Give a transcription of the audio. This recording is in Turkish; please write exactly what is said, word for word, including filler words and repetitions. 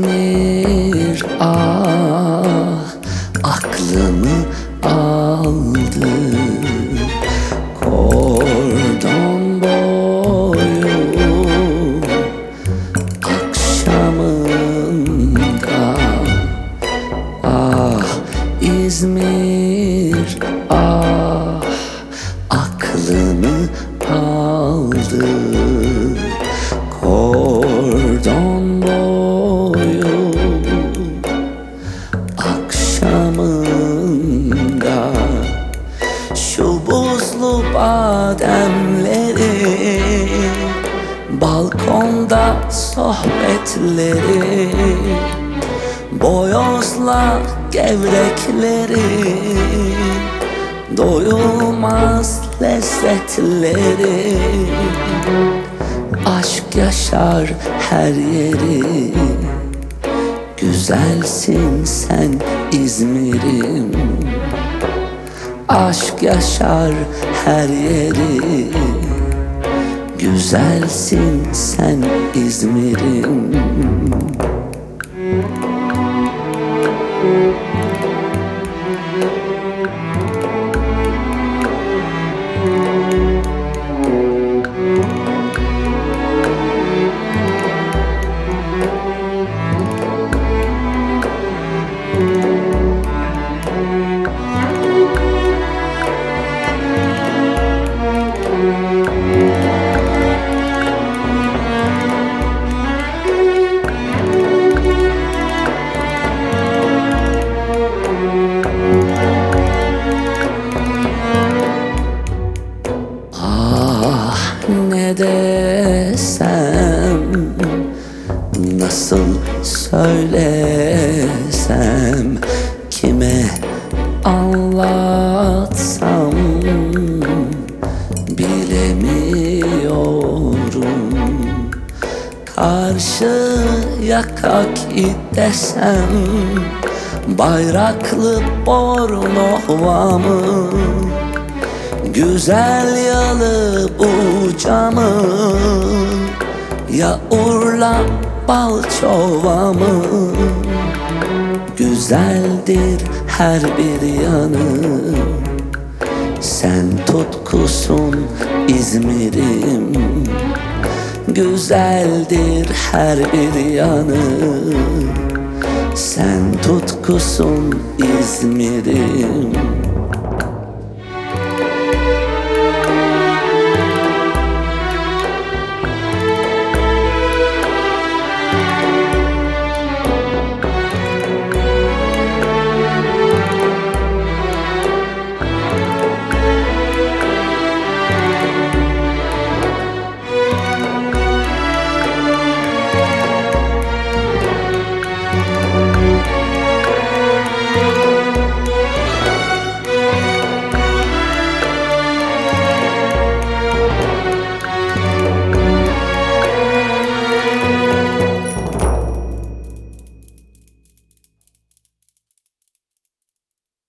İzmir ah aklımı aldı. Kordon boyu akşamında ah İzmir ah aklımı aldı. Kordon boyu akşamında şu buzlu bademleri, balkonda sohbetleri, boyozla gevrekleri, doyulmaz lezzetleri. Aşk yaşar her yeri, güzelsin sen İzmir'im. Aşk yaşar her yeri, güzelsin sen İzmir'im. Ne desem, nasıl söylesem, kime anlatsam bilemiyorum. Karşı yaka ki desem, Bayraklı Bornova mı? Güzel yalı bu camı, ya Urla Balçova mı? Güzeldir her bir yanı, sen tutkusun İzmir'im. Güzeldir her bir yanı, sen tutkusun İzmir'im.